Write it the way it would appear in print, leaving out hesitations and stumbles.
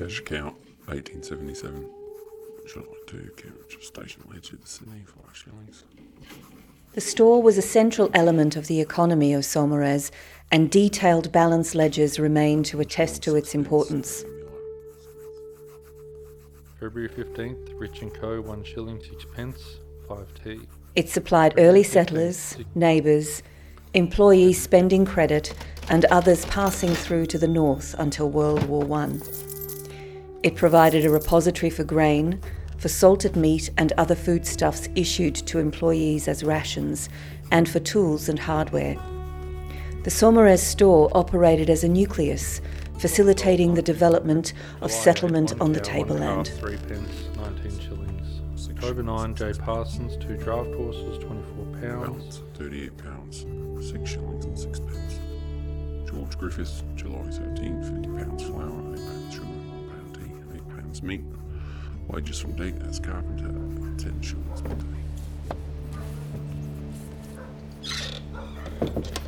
Cash account, 1877. July 2, Cambridge Station Ledger to Sydney, 5 shillings. The store was a central element of the economy of Saumarez, and detailed balance ledgers remain to attest to its importance. February 15th, Rich & Co, 1 shilling 6 pence, 5t. It supplied early settlers, neighbours, employees spending credit, and others passing through to the north until World War I. It provided a repository for grain, for salted meat and other foodstuffs issued to employees as rations, and for tools and hardware. The Saumarez store operated as a nucleus, facilitating the development of settlement on the tableland. 3 pence, 19 shillings. October 9, J. Parsons, 2 draft horses, £24. £38, 6 shillings and 6 pence. George Griffiths, July 13, £50 flour, £8 sugar, £1 tea, £8 meat. Wages from date as carpenter, 10 shillings per day.